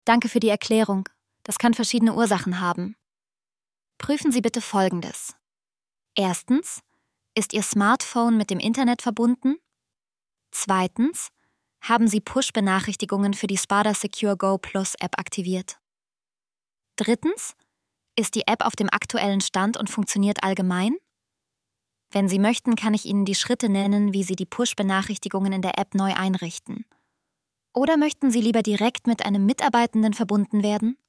Danke für die Erklärung. Das kann verschiedene Ursachen haben. Prüfen Sie bitte Folgendes. Erstens, ist Ihr Smartphone mit dem Internet verbunden? Zweitens, haben Sie Push-Benachrichtigungen für die Spada Secure Go Plus App aktiviert? Drittens, ist die App auf dem aktuellen Stand und funktioniert allgemein? Wenn Sie möchten, kann ich Ihnen die Schritte nennen, wie Sie die Push-Benachrichtigungen in der App neu einrichten. Oder möchten Sie lieber direkt mit einem Mitarbeitenden verbunden werden?